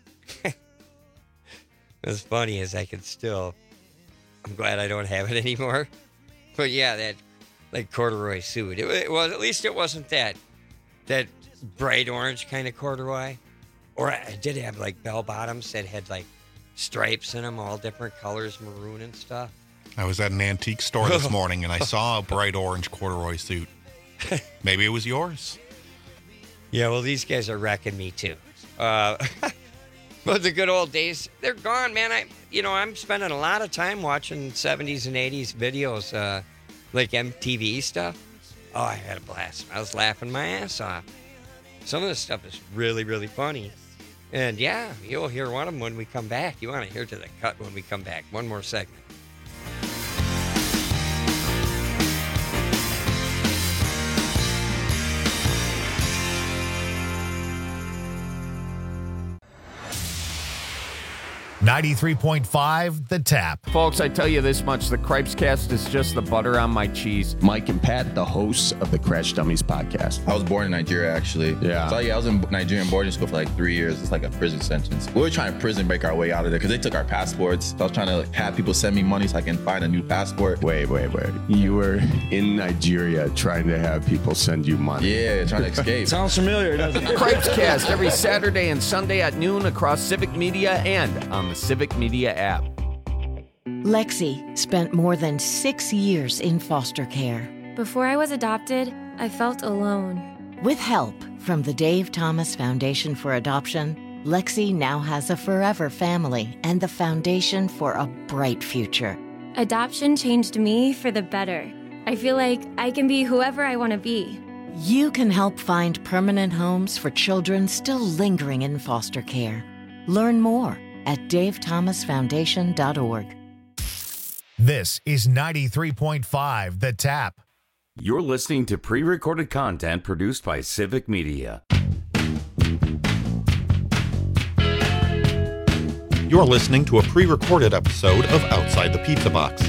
What's funny is I'm glad I don't have it anymore. But yeah, that like corduroy suit. It was, at least it wasn't that bright orange kind of corduroy. Or I did have like bell bottoms that had like stripes in them, all different colors, maroon and stuff. I was at an antique store this morning and I saw a bright orange corduroy suit. Maybe it was yours. Yeah, well, these guys are wrecking me too. But the good old days, they're gone, man. I'm spending a lot of time watching 70s and 80s videos, like MTV stuff. Oh, I had a blast. I was laughing my ass off. Some of this stuff is really, really funny. And yeah, you'll hear one of them when we come back. You want to hear to the cut when we come back. One more segment. 93.5 The Tap. Folks, I tell you this much, the Cripes Cast is just the butter on my cheese. Mike and Pat, the hosts of the Crash Dummies podcast. I was born in Nigeria, actually. Yeah. So, I was in Nigerian boarding school for like 3 years. It's like a prison sentence. We were trying to prison break our way out of there because they took our passports. So I was trying to have people send me money so I can find a new passport. Wait. You were in Nigeria trying to have people send you money. Yeah, trying to escape. Sounds familiar, doesn't it? Cripes Cast every Saturday and Sunday at noon across Civic Media and on the Civic Media app. Lexi spent more than 6 years in foster care. Before I was adopted, I felt alone. With help from the Dave Thomas Foundation for Adoption, Lexi now has a forever family and the foundation for a bright future. Adoption changed me for the better. I feel like I can be whoever I want to be. You can help find permanent homes for children still lingering in foster care. Learn more at davethomasfoundation.org. This is 93.5 The Tap. You're listening to pre-recorded content produced by Civic Media. You're listening to a pre-recorded episode of Outside the Pizza Box.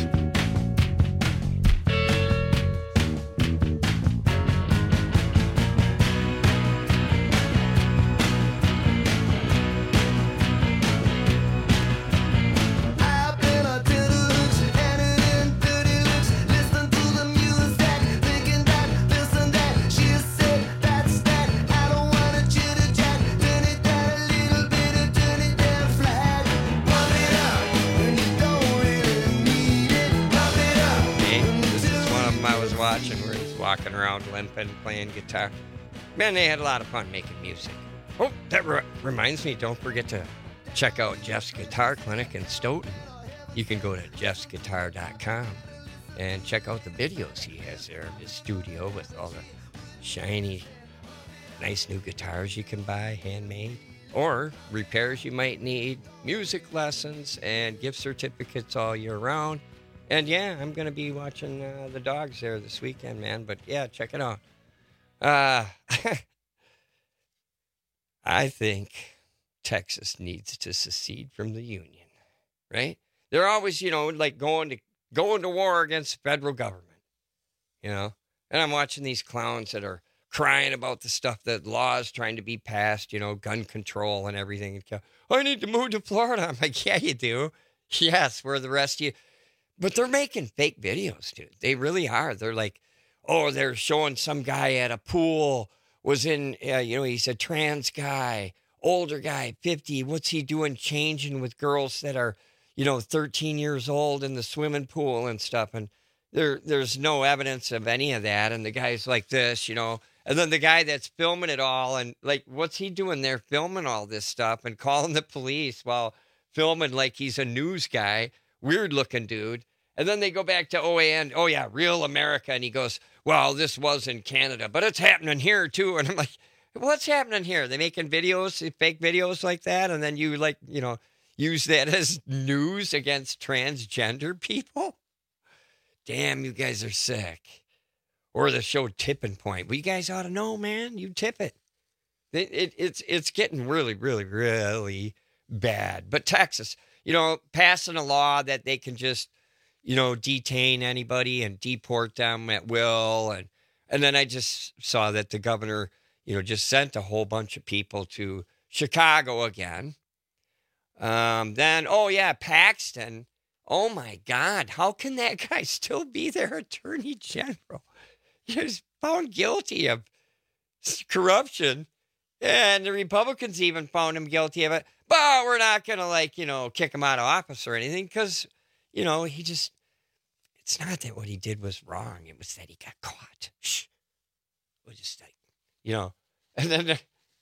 Walking around limping, playing guitar. Man, they had a lot of fun making music. Oh, that reminds me, don't forget to check out Jeff's Guitar Clinic in Stoughton. You can go to jeffsguitar.com and check out the videos he has there in his studio with all the shiny, nice new guitars you can buy, handmade, or repairs you might need, music lessons, and gift certificates all year round. And yeah, I'm going to be watching the dogs there this weekend, man. But yeah, check it out. I think Texas needs to secede from the Union, right? They're always, like going to war against the federal government, And I'm watching these clowns that are crying about the stuff that law is trying to be passed, gun control and everything. I need to move to Florida. I'm like, yeah, you do. Yes, where the rest of you. But they're making fake videos, dude. They really are. They're like, oh, they're showing some guy at a pool was in, he's a trans guy, older guy, 50. What's he doing changing with girls that are, 13 years old in the swimming pool and stuff? And there's no evidence of any of that. And the guy's like this, And then the guy that's filming it all, and like, what's he doing there filming all this stuff and calling the police while filming like he's a news guy, weird looking dude. And then they go back to OAN, oh yeah, Real America. And he goes, well, this was in Canada, but it's happening here too. And I'm like, what's happening here? They making videos, fake videos like that? And then you use that as news against transgender people? Damn, you guys are sick. Or the show Tipping Point. Well, you guys ought to know, man. You tip it. It's getting really, really, really bad. But Texas, passing a law that they can just, detain anybody and deport them at will. And then I just saw that the governor, just sent a whole bunch of people to Chicago again. Then, Paxton. Oh, my God. How can that guy still be their attorney general? He was found guilty of corruption. And the Republicans even found him guilty of it. But we're not going to, kick him out of office or anything because, it's not that what he did was wrong. It was that he got caught. Shh. We'll just and then,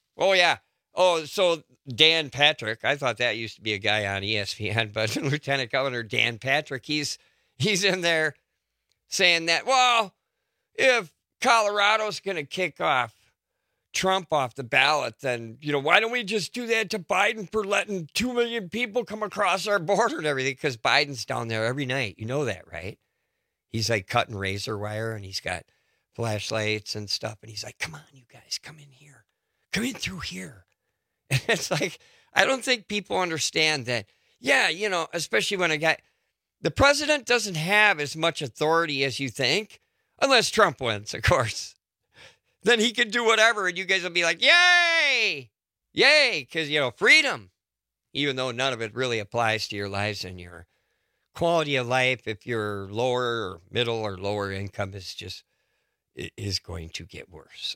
so Dan Patrick, I thought that used to be a guy on ESPN, but Lieutenant Governor Dan Patrick, he's in there saying that, well, if Colorado's going to kick off Trump off the ballot, then, why don't we just do that to Biden for letting 2 million people come across our border and everything? Because Biden's down there every night. You know that, right? He's like cutting razor wire and he's got flashlights and stuff. And he's like, come on, you guys, come in here. Come in through here. And it's like, I don't think people understand that Yeah, especially when the president doesn't have as much authority as you think, unless Trump wins, of course. Then he can do whatever, and you guys will be like, yay! Yay! Because, freedom. Even though none of it really applies to your lives and your quality of life, if you're lower or middle or lower income, is going to get worse.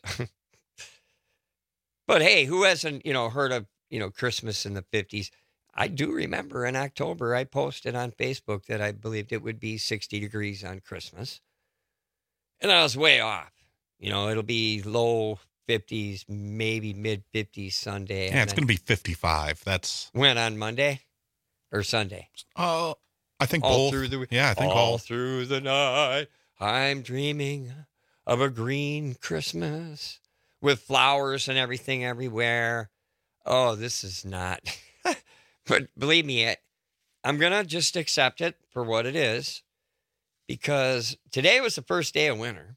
But hey, who hasn't, heard of, Christmas in the 50s? I do remember in October, I posted on Facebook that I believed it would be 60 degrees on Christmas. And I was way off. It'll be low 50s, maybe mid 50s Sunday. Yeah, it's going to be 55. That's when, on Monday or Sunday? I think all both. Through all through the night, I'm dreaming of a green Christmas with flowers and everything everywhere. Oh, this is not. But believe me, I'm going to just accept it for what it is, because today was the first day of winter.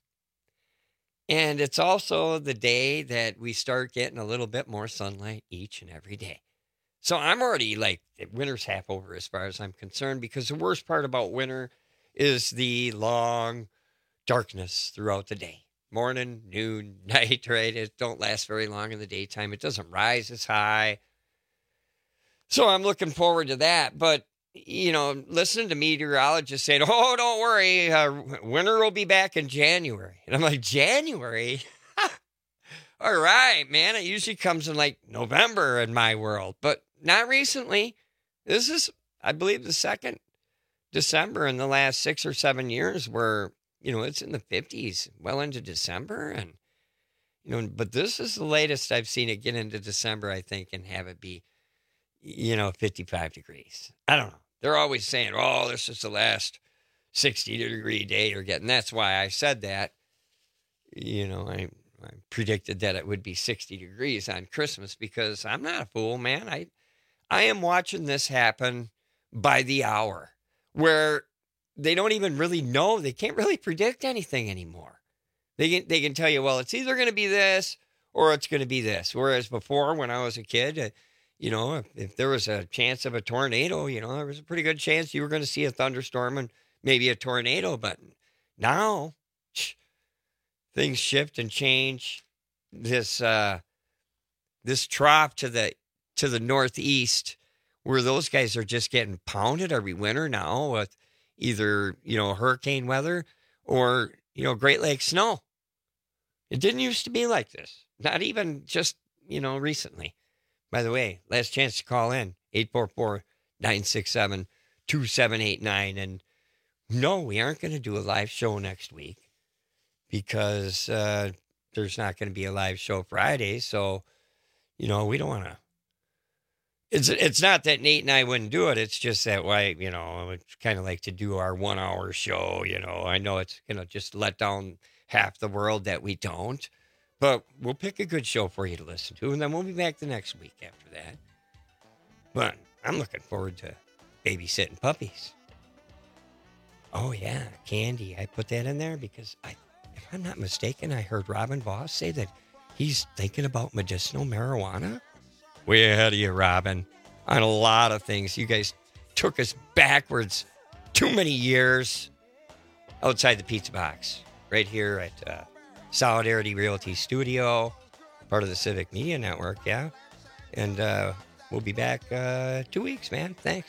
And it's also the day that we start getting a little bit more sunlight each and every day. So I'm already winter's half over as far as I'm concerned, because the worst part about winter is the long darkness throughout the day. Morning, noon, night, right? It don't last very long in the daytime. It doesn't rise as high. So I'm looking forward to that. But, listening to meteorologists saying, oh, don't worry, winter will be back in January. And I'm like, January? All right, man. It usually comes in November in my world, but not recently. This is, I believe, the second December in the last 6 or 7 years where, it's in the 50s, well into December. And, but this is the latest I've seen it get into December, I think, and have it be, 55 degrees. I don't know. They're always saying, oh, this is the last 60-degree day you're getting. That's why I said that. I predicted that it would be 60 degrees on Christmas, because I'm not a fool, man. I am watching this happen by the hour, where they don't even really know. They can't really predict anything anymore. They can tell you, well, it's either going to be this or it's going to be this. Whereas before, when I was a kid, if there was a chance of a tornado, there was a pretty good chance you were going to see a thunderstorm and maybe a tornado. But now things shift and change. This trough to the northeast, where those guys are just getting pounded every winter now with either, hurricane weather or, Great Lakes snow. It didn't used to be like this. Not even just, recently. By the way, last chance to call in, 844-967-2789. And no, we aren't going to do a live show next week, because there's not going to be a live show Friday. So, we don't want to. It's not that Nate and I wouldn't do it. It's just that why, I would kind of like to do our 1 hour show. I know it's going to just let down half the world that we don't. But we'll pick a good show for you to listen to, and then we'll be back the next week after that. But I'm looking forward to babysitting puppies. Oh, yeah, candy. I put that in there because, if I'm not mistaken, I heard Robin Voss say that he's thinking about medicinal marijuana. Way ahead of you, Robin, on a lot of things. You guys took us backwards too many years. Outside the Pizza Box, right here at Solidarity Realty Studio, part of the Civic Media Network, yeah. And we'll be back 2 weeks, man. Thanks.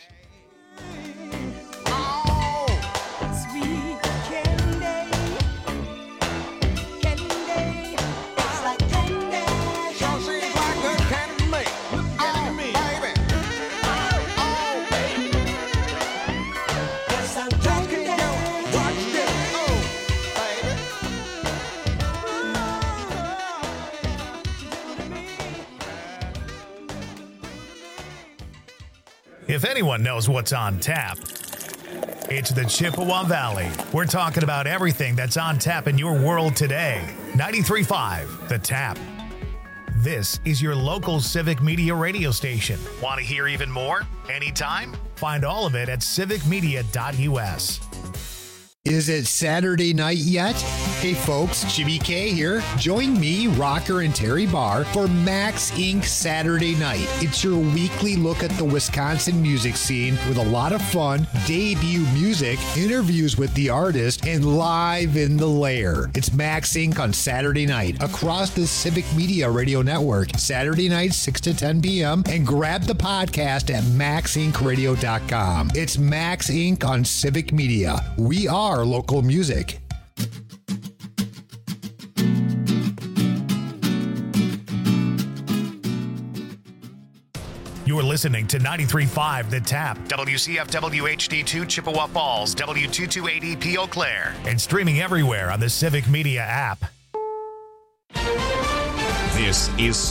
If anyone knows what's on tap, it's the Chippewa Valley. We're talking about everything that's on tap in your world today. 93.5 The Tap. This is your local Civic Media radio station. Want to hear even more? Anytime? Find all of it at civicmedia.us. Is it Saturday night yet? Hey folks, Jimmy K here. Join me, Rocker, and Terry Barr for Max Inc. Saturday Night. It's your weekly look at the Wisconsin music scene with a lot of fun, debut music, interviews with the artist, and live in the lair. It's Max Inc. on Saturday night across the Civic Media Radio Network, Saturday night 6 to 10 p.m. and grab the podcast at maxincradio.com. It's Max Inc. on Civic Media. We are local music. You're listening to 93.5 The Tap, WCFW HD2 Chippewa Falls, W228EP Eau Claire, and streaming everywhere on the Civic Media app. This is